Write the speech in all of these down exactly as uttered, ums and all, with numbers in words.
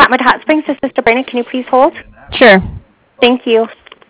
Atwood Hot Springs. This is Sister Brandon. Can you please hold? Sure. Thank you.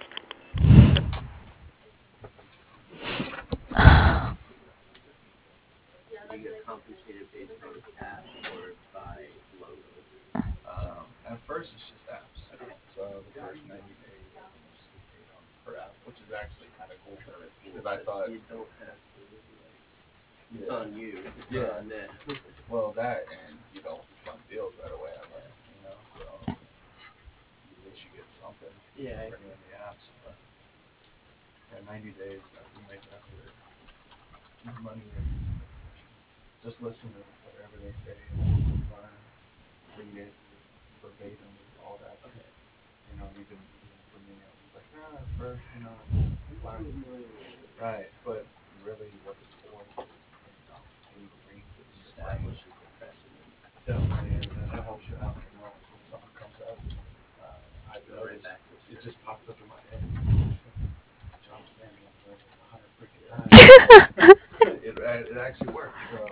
Um, at first, it's just apps. So the first ninety days, I think it's just paid on per app, which is actually kind of cool because I thought You don't have to. It's yeah, on you. It's yeah. not on them. Well, that and you don't fund deals right away. I learned, you know, so at least you get something Yeah. for doing the apps. But yeah, ninety days, uh, you make it after your money and just listen to whatever they say, learn, read it verbatim, all that. Okay. You know, even even for me, I was like, ah, at first, you know, learn. Right, but really, what it's for is, you know, eight greens is Establish the precedent. definitely, and then it helps you out, you know, like when something comes up. Uh, I've Go right noticed back to it it. just pops up in my head. John Stanley, I've learned it a hundred freaking times. it, it actually works. So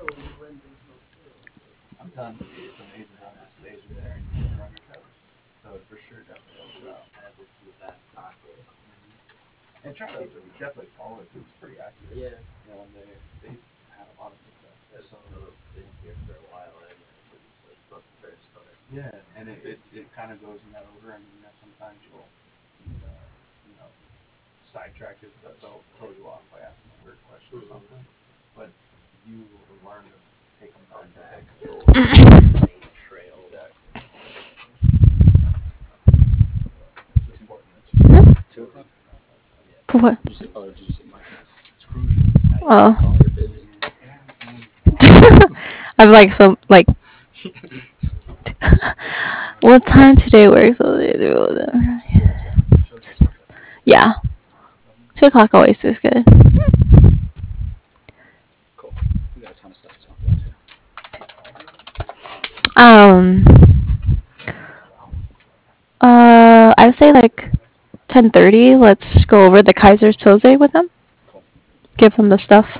I'm telling you, it's amazing how it just stays in there and you're never on your toes. So it for sure definitely helps you out. Add this to the back pocket. And try to definitely follow it because it's pretty accurate. Yeah. You know, they they've had a lot of success. That's So been here for a while. I imagine. So it's not the first time. yeah, and it, it, it kind of goes in that order. I mean, you know, sometimes you'll uh, you know sidetrack it, but they'll throw you off by asking a weird question or something. But you will learn to take them back and take control of the Main trail. exactly. It's important that you Two o'clock? For what? Did you say, oh, did you say my time? It's crucial. Oh. You're busy. I'm like some like. What time today works? Yeah, two o'clock always is good. Cool. We got a ton of stuff to talk about too. Um. Uh, I'd say like ten thirty. Let's go over the Kaiser's Pilze with them. Cool. Give them the stuff.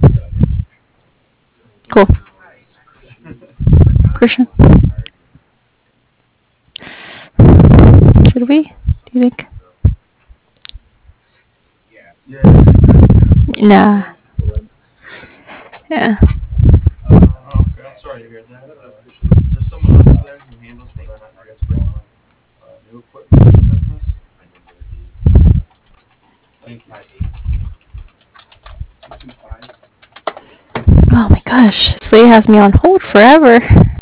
Cool. Christian. Should we? Do you think? Yeah. Nah. Yeah. Uh, okay, I'm sorry to hear that. Uh, is there someone else there who handles whether or not you guys bring on uh, new equipment for the business? Thank you. Oh my gosh, Slee has me on hold forever.